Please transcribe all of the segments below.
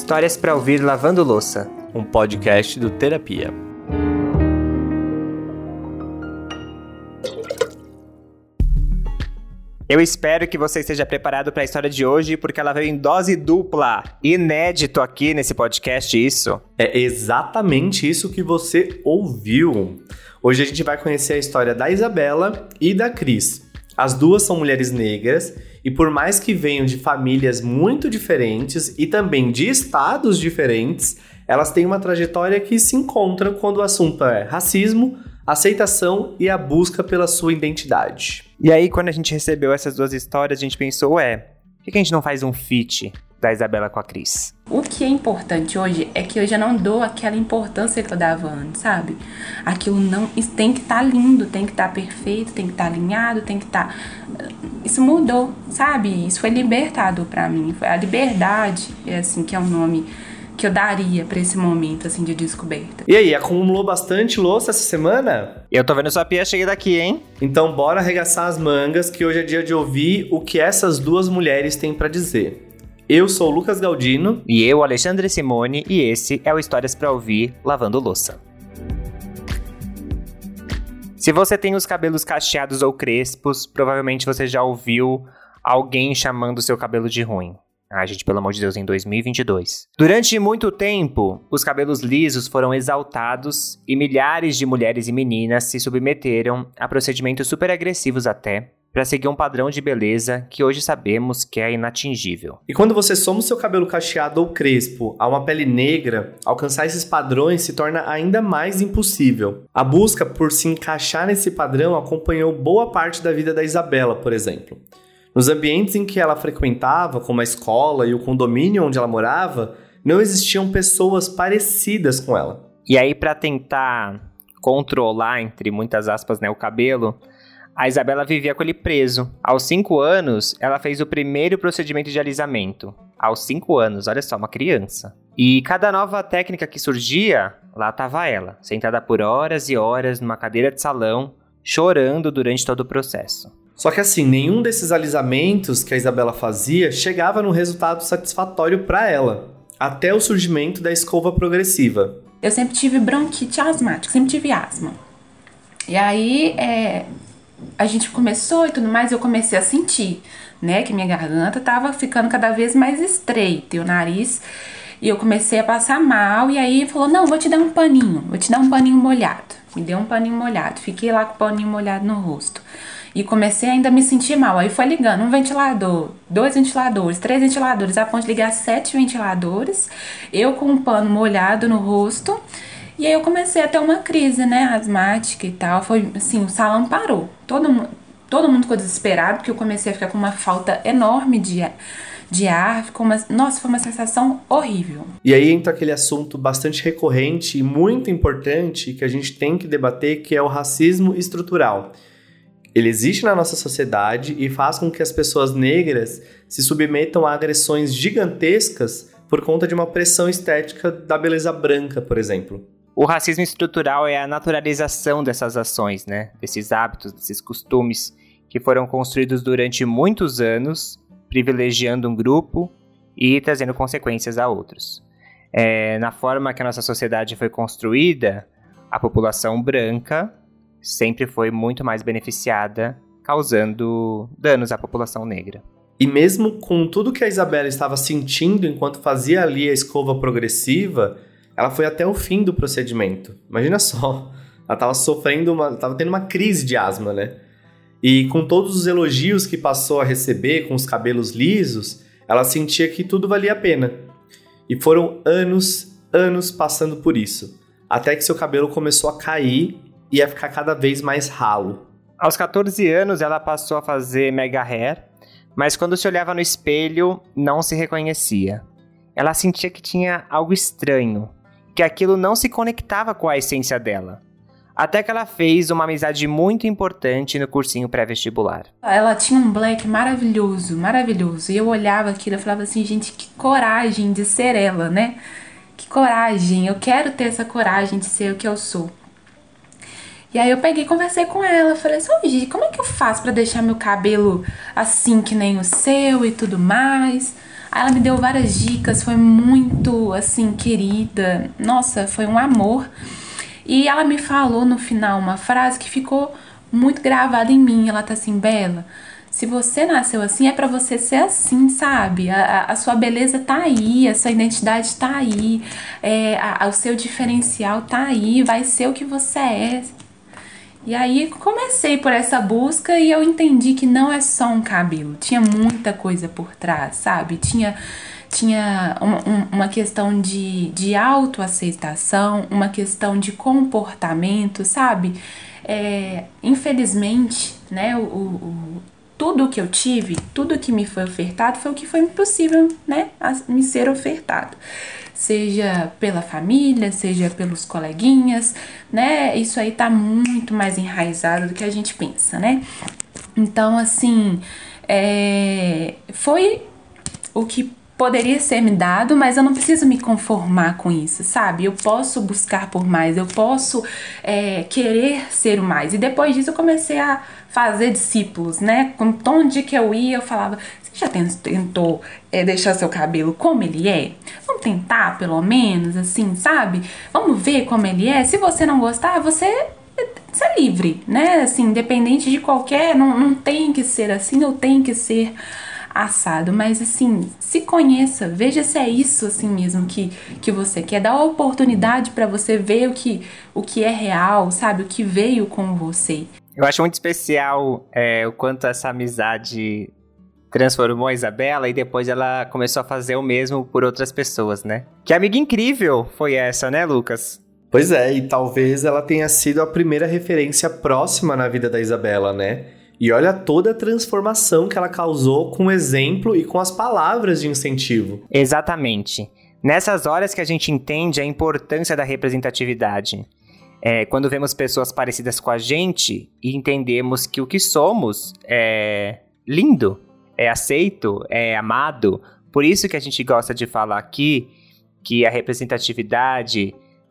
Histórias para ouvir lavando louça. Um podcast do Terapia. Eu espero que você esteja preparado para a história de hoje, porque ela veio em dose dupla. Inédito aqui nesse podcast, isso. É exatamente isso que você ouviu. Hoje a gente vai conhecer a história da Isabela e da Cris. As duas são mulheres negras e por mais que venham de famílias muito diferentes e também de estados diferentes, elas têm uma trajetória que se encontra quando o assunto é racismo, aceitação e a busca pela sua identidade. E aí, quando a gente recebeu essas duas histórias, a gente pensou, por que a gente não faz um feat da Isabela com a Cris? O que é importante hoje é que eu já não dou aquela importância que eu dava antes, sabe? Aquilo não... Isso tem que estar lindo, tem que estar perfeito, tem que estar alinhado, tem que estar... Isso mudou, sabe? Isso foi libertador pra mim. A liberdade, assim, que é o nome que eu daria pra esse momento, assim, de descoberta. E aí, acumulou bastante louça essa semana? Eu tô vendo sua pia cheia daqui, hein? Então bora arregaçar as mangas, que hoje é dia de ouvir o que essas duas mulheres têm pra dizer. Eu sou o Lucas Galdino. E eu, Alexandre Simone, e esse é o Histórias pra Ouvir Lavando Louça. Se você tem os cabelos cacheados ou crespos, provavelmente você já ouviu alguém chamando o seu cabelo de ruim. Gente, pelo amor de Deus, em 2022. Durante muito tempo, os cabelos lisos foram exaltados e milhares de mulheres e meninas se submeteram a procedimentos super agressivos até, para seguir um padrão de beleza que hoje sabemos que é inatingível. E quando você soma o seu cabelo cacheado ou crespo a uma pele negra, alcançar esses padrões se torna ainda mais impossível. A busca por se encaixar nesse padrão acompanhou boa parte da vida da Isabela, por exemplo. Nos ambientes em que ela frequentava, como a escola e o condomínio onde ela morava, não existiam pessoas parecidas com ela. E aí, para tentar controlar, entre muitas aspas, o cabelo, a Isabela vivia com ele preso. Aos 5 anos, ela fez o primeiro procedimento de alisamento. Aos 5 anos, olha só, uma criança. E cada nova técnica que surgia, lá estava ela, sentada por horas e horas numa cadeira de salão, chorando durante todo o processo. Só que assim, nenhum desses alisamentos que a Isabela fazia chegava num resultado satisfatório para ela, até o surgimento da escova progressiva. Eu sempre tive bronquite asmática, sempre tive asma. E aí, a gente começou e tudo mais, eu comecei a sentir, que minha garganta tava ficando cada vez mais estreita, e o nariz, e eu comecei a passar mal, e aí falou, não, vou te dar um paninho molhado. Me deu um paninho molhado, fiquei lá com o paninho molhado no rosto. E comecei ainda a me sentir mal. Aí foi ligando um ventilador, 2 ventiladores, 3 ventiladores, a ponto de ligar 7 ventiladores. Eu com um pano molhado no rosto. E aí eu comecei a ter uma crise, asmática e tal. Foi assim, o salão parou. Todo mundo ficou desesperado, porque eu comecei a ficar com uma falta enorme de ar. Nossa, foi uma sensação horrível. E aí entra aquele assunto bastante recorrente e muito importante que a gente tem que debater, que é o racismo estrutural. Ele existe na nossa sociedade e faz com que as pessoas negras se submetam a agressões gigantescas por conta de uma pressão estética da beleza branca, por exemplo. O racismo estrutural é a naturalização dessas ações, desses hábitos, desses costumes que foram construídos durante muitos anos, privilegiando um grupo e trazendo consequências a outros. Na forma que a nossa sociedade foi construída, a população branca sempre foi muito mais beneficiada, causando danos à população negra. E mesmo com tudo que a Isabela estava sentindo enquanto fazia ali a escova progressiva, ela foi até o fim do procedimento. Imagina só, ela estava tendo uma crise de asma, E com todos os elogios que passou a receber com os cabelos lisos, ela sentia que tudo valia a pena. E foram anos passando por isso, até que seu cabelo começou a cair e a ficar cada vez mais ralo. Aos 14 anos, ela passou a fazer mega hair, mas quando se olhava no espelho, não se reconhecia. Ela sentia que tinha algo estranho, que aquilo não se conectava com a essência dela. Até que ela fez uma amizade muito importante no cursinho pré-vestibular. Ela tinha um black maravilhoso. E eu olhava aquilo e falava assim, gente, que coragem de ser ela, Que coragem, eu quero ter essa coragem de ser o que eu sou. E aí eu peguei e conversei com ela, falei assim, Gigi, como é que eu faço pra deixar meu cabelo assim que nem o seu e tudo mais? Aí ela me deu várias dicas, foi muito, assim, querida. Nossa, foi um amor. E ela me falou no final uma frase que ficou muito gravada em mim. Ela tá assim: Bela, se você nasceu assim, é pra você ser assim, sabe? A sua beleza tá aí, a sua identidade tá aí, o seu diferencial tá aí, vai ser o que você é. E aí comecei por essa busca e eu entendi que não é só um cabelo, tinha muita coisa por trás, sabe? Tinha uma questão de autoaceitação, uma questão de comportamento, sabe? Infelizmente, né, tudo que eu tive, tudo que me foi ofertado foi o que foi impossível, né, me ser ofertado. Seja pela família, seja pelos coleguinhas, né, isso aí tá muito mais enraizado do que a gente pensa, né. Então, assim, foi o que poderia ser me dado, mas eu não preciso me conformar com isso, sabe? Eu posso buscar por mais, eu posso querer ser o mais. E depois disso eu comecei a fazer discípulos, né? Com onde que eu ia, eu falava: você já tentou deixar seu cabelo como ele é? Vamos tentar, pelo menos, assim, sabe? Vamos ver como ele é. Se você não gostar, você é livre, né? Assim, independente de qualquer... Não tem que ser assim ou tem que ser assado, mas assim, se conheça, veja se é isso assim mesmo que você quer, dá a oportunidade pra você ver o que é real, sabe, o que veio com você. Eu acho muito especial o quanto essa amizade transformou a Isabela e depois ela começou a fazer o mesmo por outras pessoas, né? Que amiga incrível foi essa, né, Lucas? Pois é, e talvez ela tenha sido a primeira referência próxima na vida da Isabela, né? E olha toda a transformação que ela causou com o exemplo e com as palavras de incentivo. Exatamente. Nessas horas que a gente entende a importância da representatividade. Quando vemos pessoas parecidas com a gente e entendemos que o que somos é lindo, é aceito, é amado. Por isso que a gente gosta de falar aqui que a representatividade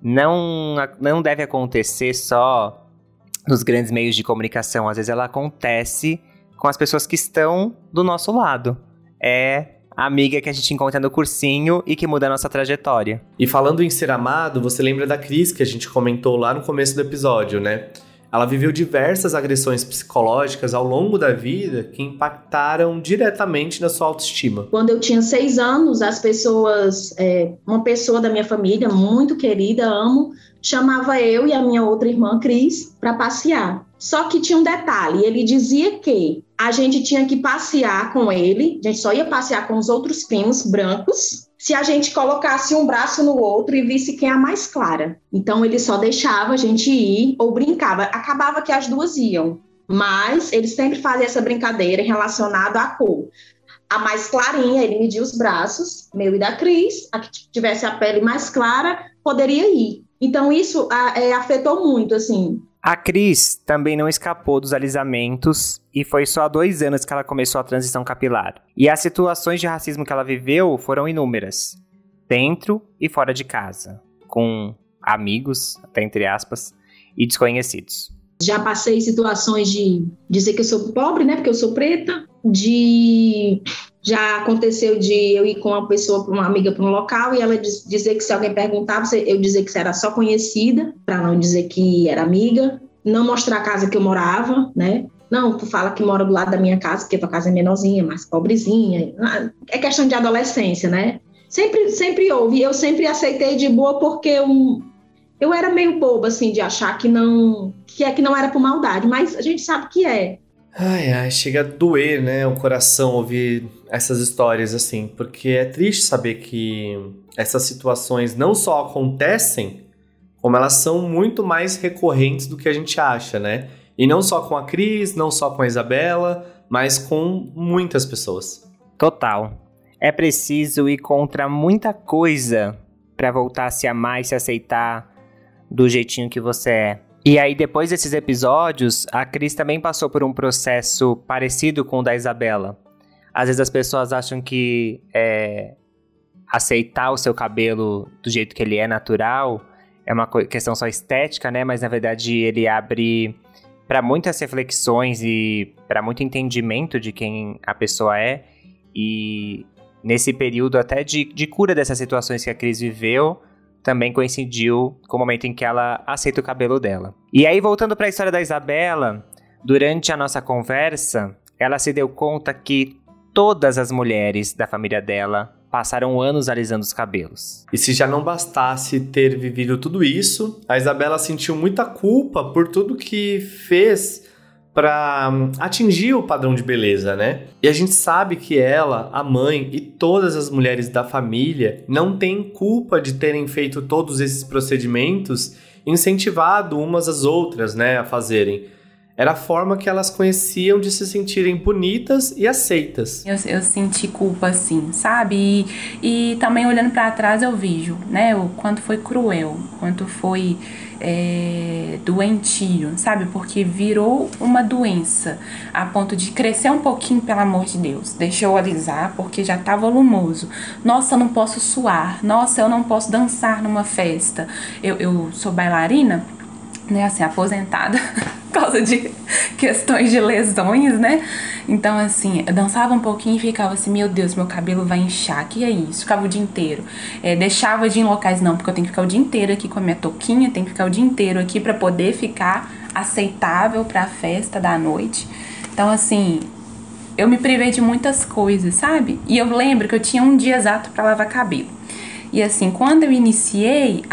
não deve acontecer só nos grandes meios de comunicação. Às vezes ela acontece com as pessoas que estão do nosso lado. É a amiga que a gente encontra no cursinho e que muda a nossa trajetória. E falando em ser amado, você lembra da Cris, que a gente comentou lá no começo do episódio, né? Ela viveu diversas agressões psicológicas ao longo da vida que impactaram diretamente na sua autoestima. Quando eu tinha 6 anos, as pessoas, uma pessoa da minha família, muito querida, amo, chamava eu e a minha outra irmã, Cris, para passear. Só que tinha um detalhe, ele dizia que a gente tinha que passear com ele, a gente só ia passear com os outros primos brancos, se a gente colocasse um braço no outro e visse quem é a mais clara. Então ele só deixava a gente ir ou brincava. Acabava que as duas iam, mas ele sempre fazia essa brincadeira relacionada à cor. A mais clarinha, ele media os braços, meu e da Cris, a que tivesse a pele mais clara poderia ir. Então isso afetou muito, assim. A Cris também não escapou dos alisamentos e foi só há 2 anos que ela começou a transição capilar. E as situações de racismo que ela viveu foram inúmeras, dentro e fora de casa, com amigos, até entre aspas, e desconhecidos. Já passei situações de dizer que eu sou pobre, né, porque eu sou preta, já aconteceu de eu ir com uma amiga para um local e ela dizer que se alguém perguntava, eu dizer que era só conhecida, para não dizer que era amiga, não mostrar a casa que eu morava, né? Não, tu fala que mora do lado da minha casa, porque tua casa é menorzinha, mais pobrezinha. É questão de adolescência, né? Sempre houve. Eu sempre aceitei de boa porque eu era meio boba, assim, de achar que não era por maldade, mas a gente sabe que é. Ai, chega a doer, né, o coração ouvir essas histórias, assim, porque é triste saber que essas situações não só acontecem, como elas são muito mais recorrentes do que a gente acha, né? E não só com a Cris, não só com a Isabela, mas com muitas pessoas. Total. É preciso ir contra muita coisa para voltar a se amar e se aceitar do jeitinho que você é. E aí, depois desses episódios, a Cris também passou por um processo parecido com o da Isabela. Às vezes as pessoas acham que aceitar o seu cabelo do jeito que ele é natural é uma questão só estética, né? Mas, na verdade, ele abre para muitas reflexões e para muito entendimento de quem a pessoa é. E nesse período até de cura dessas situações que a Cris viveu, também coincidiu com o momento em que ela aceita o cabelo dela. E aí, voltando para a história da Isabela, durante a nossa conversa, ela se deu conta que todas as mulheres da família dela passaram anos alisando os cabelos. E se já não bastasse ter vivido tudo isso, a Isabela sentiu muita culpa por tudo que fez para atingir o padrão de beleza, né? E a gente sabe que ela, a mãe e todas as mulheres da família não têm culpa de terem feito todos esses procedimentos e incentivado umas às outras, né, a fazerem. Era a forma que elas conheciam de se sentirem bonitas e aceitas. Eu senti culpa, assim, sabe? E também olhando pra trás eu vejo, né? O quanto foi cruel, o quanto foi doentio, sabe? Porque virou uma doença a ponto de crescer um pouquinho, pelo amor de Deus. Deixa eu alisar porque já tá volumoso. Nossa, eu não posso suar. Nossa, eu não posso dançar numa festa. Eu sou bailarina, né? Assim, aposentada. Por causa de questões de lesões, né? Então, assim, eu dançava um pouquinho e ficava assim, meu Deus, meu cabelo vai inchar, que é isso? Ficava o dia inteiro. Deixava de ir em locais, não, porque eu tenho que ficar o dia inteiro aqui com a minha touquinha, tenho que ficar o dia inteiro aqui pra poder ficar aceitável pra festa da noite. Então, assim, eu me privei de muitas coisas, sabe? E eu lembro que eu tinha um dia exato pra lavar cabelo. E assim, quando eu iniciei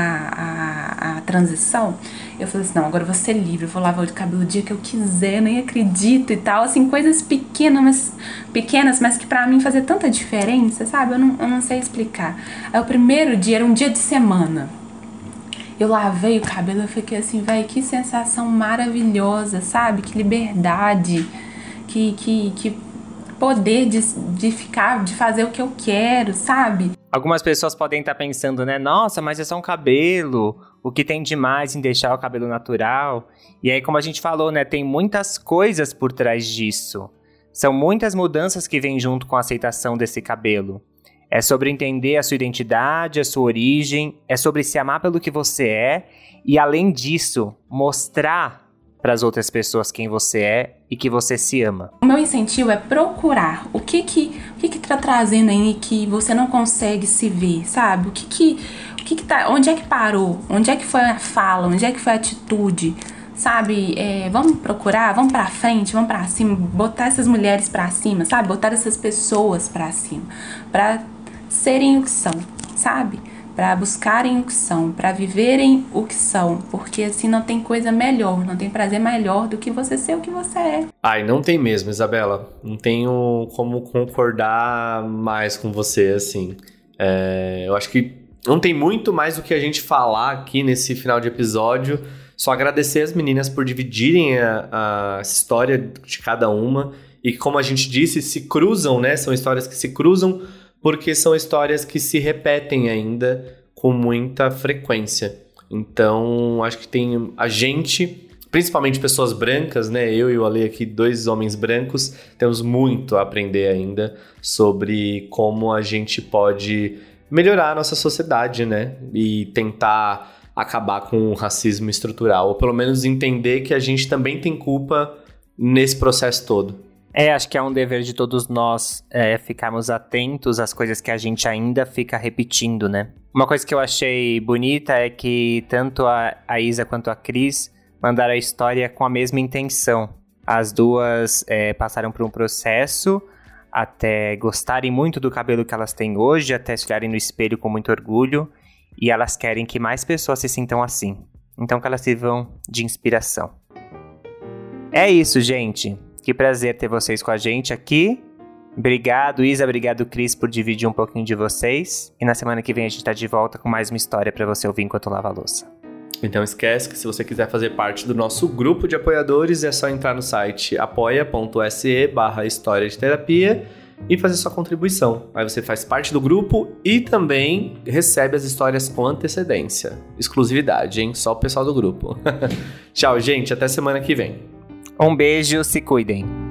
a transição, eu falei assim, não, agora eu vou ser livre, eu vou lavar o cabelo o dia que eu quiser, nem acredito e tal. Assim, coisas pequenas, mas que pra mim fazia tanta diferença, sabe? Eu não sei explicar. Aí o primeiro dia era um dia de semana. Eu lavei o cabelo, eu fiquei assim, véi, que sensação maravilhosa, sabe? Que liberdade, que poder de ficar, de fazer o que eu quero, sabe? Algumas pessoas podem estar pensando, né? Nossa, mas é só um cabelo. O que tem de mais em deixar o cabelo natural? E aí, como a gente falou, né? Tem muitas coisas por trás disso. São muitas mudanças que vêm junto com a aceitação desse cabelo. É sobre entender a sua identidade, a sua origem. É sobre se amar pelo que você é. E, além disso, mostrar para as outras pessoas quem você é e que você se ama. O meu incentivo é procurar o que tá trazendo aí que você não consegue se ver, sabe? O que tá, onde é que parou? Onde é que foi a fala? Onde é que foi a atitude? Sabe? Vamos procurar, vamos pra frente, vamos pra cima, botar essas mulheres pra cima, sabe? Botar essas pessoas pra cima, pra serem o que são, sabe? Pra buscarem o que são, pra viverem o que são, porque assim não tem coisa melhor, não tem prazer melhor do que você ser o que você é. Ai, não tem mesmo, Isabela. Não tenho como concordar mais com você, assim. Eu acho que não tem muito mais do que a gente falar aqui nesse final de episódio. Só agradecer as meninas por dividirem a história de cada uma. E como a gente disse, se cruzam, né? São histórias que se cruzam porque são histórias que se repetem ainda com muita frequência. Então, acho que tem a gente, principalmente pessoas brancas, né? Eu e o Ale aqui, 2 homens brancos, temos muito a aprender ainda sobre como a gente pode melhorar a nossa sociedade, né? E tentar acabar com o racismo estrutural, ou pelo menos entender que a gente também tem culpa nesse processo todo. Acho que é um dever de todos nós ficarmos atentos às coisas que a gente ainda fica repetindo, né? Uma coisa que eu achei bonita é que tanto a Isa quanto a Cris mandaram a história com a mesma intenção. As duas passaram por um processo até gostarem muito do cabelo que elas têm hoje, até se olharem no espelho com muito orgulho, e elas querem que mais pessoas se sintam assim. Então que elas sirvam de inspiração. É isso, gente. Que prazer ter vocês com a gente aqui. Obrigado, Isa. Obrigado, Cris, por dividir um pouquinho de vocês. E na semana que vem a gente tá de volta com mais uma história pra você ouvir enquanto lava a louça. Então esquece que se você quiser fazer parte do nosso grupo de apoiadores, é só entrar no site apoia.se/história de terapia e fazer sua contribuição. Aí você faz parte do grupo e também recebe as histórias com antecedência. Exclusividade, hein? Só o pessoal do grupo. Tchau, gente. Até semana que vem. Um beijo, se cuidem.